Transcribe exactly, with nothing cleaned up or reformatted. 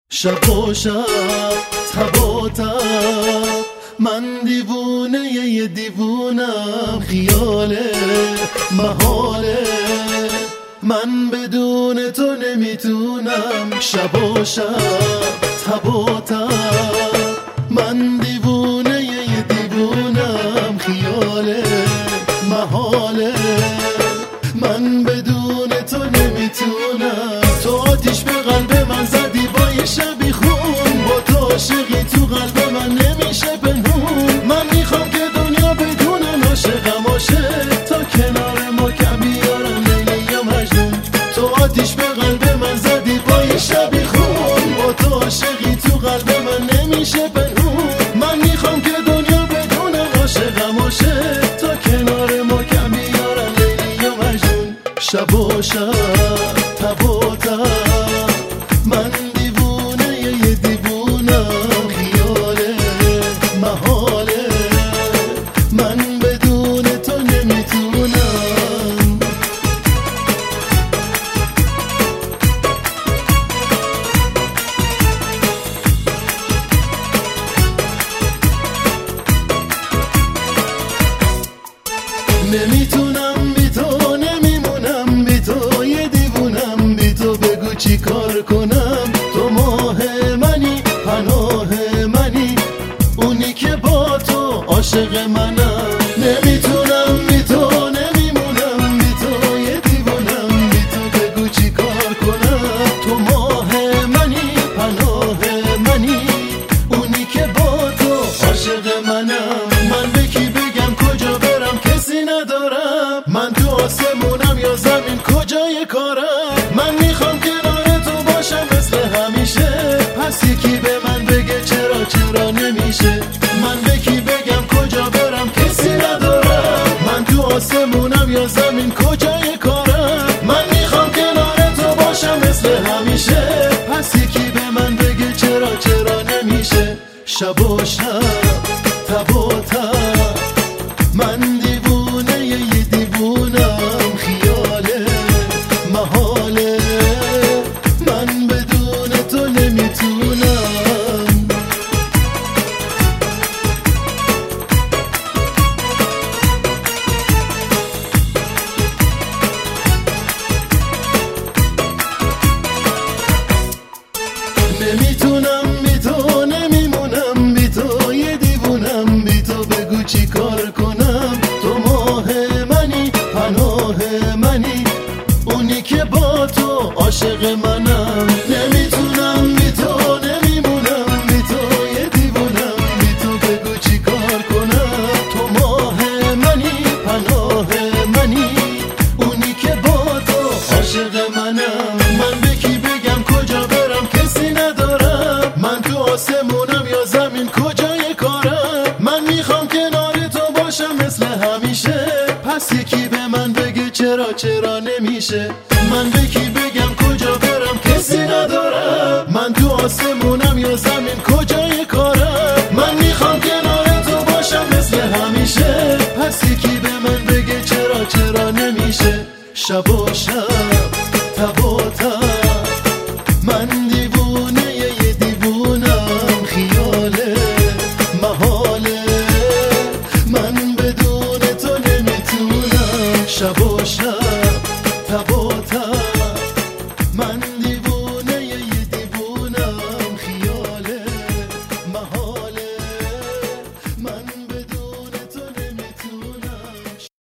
شب و شب تب و تب من دیوونه یه دیوونم، خیاله محاله من بدون تو نمیتونم. شب و شب تب و تب من دیوونه یه دیوونم، خیاله محاله من بدون تو نمیتونم. تو آتیش به قلب من زدی با یه شبی خون، با تو عاشقی تو قلب من نمیشه پنهون. من میخوام که دنیا بدونن عاشقم عاشق، تا کنار ما کم بیارن لیلی یا مجنون. تو آتیش به قلب من زدی با یه شبی خون، با تو عاشقی تو قلب من نمیشه پنهون. من میخوام که دنیا بدونن عاشقم عاشق، تا کنار ما کم بیارن لیلی یا مجنون. شب و شب تب و تب من دیوونه یه دیوونم، خیاله محاله من بدون تو نمیتونم. نمیتونم بی تو، نمیمونم بی تو، یه دیوونم بی تو. بگو چی کار کنم؟ تو ماه منی، پناه منی، اونی که با تو عاشق منم. نمیتونم بی تو، نمیمونم بی تو، یه دیوونم بی تو. بگو چی کار کنم؟ تو ماه منی، پناه منی، اونی که با تو عاشق منم. من به کی بگم کجا برم؟ کسی ندارم. من تو آسمونم یا زمین، کجای کارم؟ من میخوام کنار تو باشم مثل همیشه، پس یکی به من بگه چرا چرا نمیشه. من به کی بگم کجا برم؟ کسی ندارم. من تو آسمونم یا زمین، کجای کارم؟ من میخوام کنار تو باشم مثل همیشه، پس یکی به من بگه چرا چرا نمیشه. شب و شب تب و تب من دیوونه یه دیوونم، خیاله محاله من بدون تو نمیتونم. نمیتونم بی تو، نمیمونم بی تو، یه دیوونم بی تو. بگو چی کار کنم؟ تو ماه منی، پناه منی، اونی که با تو عاشق منم. نمیتونم بی تو، نمیمونم بی تو، یه دیوونم بی تو. بگو چی کار کنم؟ تو ماه منی، پناه منی، اونی که با تو عاشق منم. من به کی بگم کجا برم؟ کسی ندارم. من تو آسمونم یا زمین، کجای کارم؟ من میخوام کنار تو باشم مثل همیشه، پس یکی به من بگه چرا چرا نمیشه. من به کی بگم کجا برم؟ کسی ندارم. من تو آسمونم یا زمین، کجای کارم؟ من میخوام کنار تو باشم مثل همیشه، پس یکی به من بگه چرا چرا نمیشه. شب و شب تب و تب من